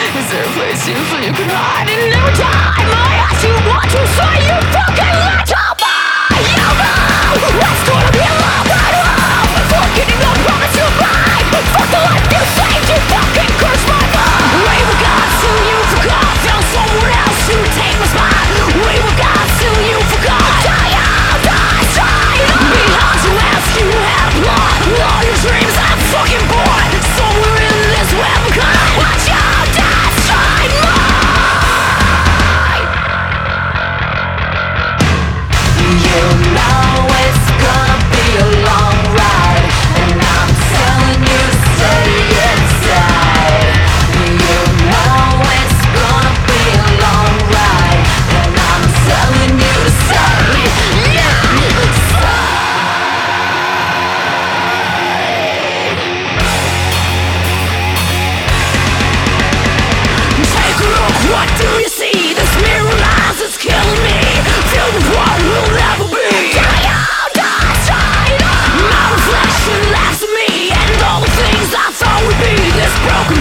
Is there a place you feel you can hide? And every time I ask you what to say, you fucking lie to me. You know what's gonna be a long ride home. Forgetting the promise you made. Fuck the life you saved, you fucking curse my mind. We were gods till you forgot. Found someone else to take my spot. We were gods till you forgot. Die out, die straight. Behind you ask you had blood. All your dreams are fucking born. Somewhere in this web of kind. Watch out, die straight mine. You know it's gonna be a long ride, and I'm telling you to stay inside. You know it's gonna be a long ride, and I'm telling you to stay inside. Take a look, what do you see? This mirror eyes is killing me. Filled with what will never be. Die out, die straight. My reflection laughs at me, and all the things I thought would be. This broken